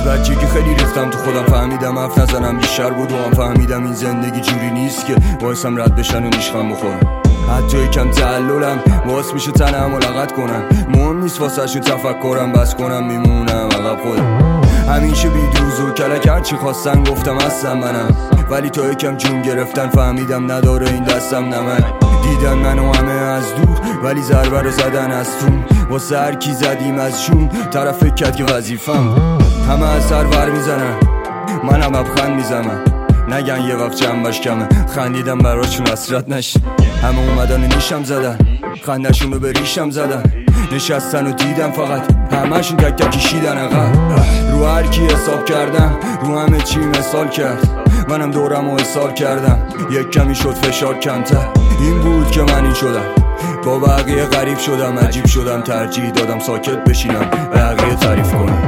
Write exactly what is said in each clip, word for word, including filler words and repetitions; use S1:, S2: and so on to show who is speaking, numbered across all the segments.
S1: بچگی خیلی ریختم تو خودم، فهمیدم حرف نزنم بیشتر بود و هم فهمیدم این زندگی جوری نیست که باعثم رد بشن و نیشخم بخورم. حتی یکم تعللم باعث میشه تنم ملاقات کنم، مهم نیست واسه شو تفکرم، بس کنم میمونم عقب خودم. همیشه بیدروز و کلک هرچی خواستن گفتم هستم منم، ولی تا یکم جون گرفتن فهمیدم نداره این دستم نمک. دیدن منو همه از دور ولی ضربه رو زدن از تون، واسه هر کی زدیم از شون طرف فکر کرد که وظیفم. همه از سر ور میزنن منم لبخند میزنم، نگن یه وقت جنبش کمه، خندیدم براشون حسرت نشه. همه اومدن نیشم زدن، خندشون رو به ریشم زدن، نشستن و دیدم فقط همه‌شون تک تک کشیدن عقب. رو هر کی حساب کردم رو همه چی مثال کرد، منم دورم و حساب کردم یک کمی شد فشار کمتر. این بود که من این شدم، با بقیه غریب شدم، عجیب شدم، ترجیح دادم ساکت بشینم بقیه تعریف کنم.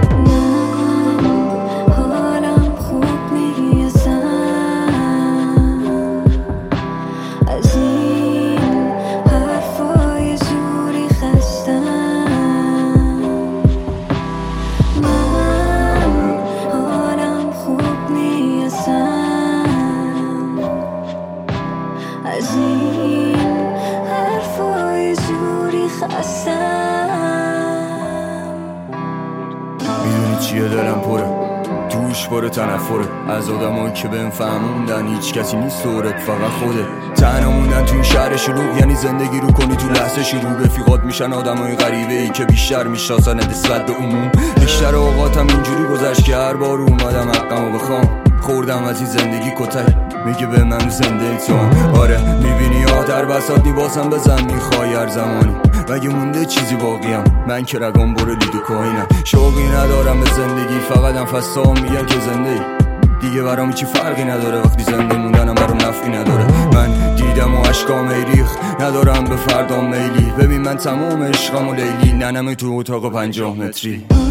S2: از این حرفای زوری خستم.
S1: میدونی چیه دلم پره، توش باره تنفره از آدمایی که بهم فهموندن هیچ کسی نیست دورت فقط خوده. تنها موندن تو این شهر شلوغ یعنی زندگی رو کنی تو لحظه شروع. رفیقات میشن آدمای غریبه ای که بیشتر میشناسن نسبت به عموم. بیشتر اوقاتم اینجوری گذشت که هر بار اومدم حقمو بخوام، خوردم از این زندگی کتک میگه به من زنده تو هم. آره میبینی آدر بساط نیباسم بزن میخوای هر زمانی، مگه مونده چیزی باقیم؟ من که رگم بره لیدو کوینم، شوقی ندارم به زندگی، فقط انفسا میگن که زنده ای. دیگه برام چی فرقی نداره وقتی زنده موندنم برام نفعی نداره. من دیدم و عشقام ریخ ندارم به فردام میلی، ببین من تمام عشقم و لیلی ننم تو اتاق پنجاه متری.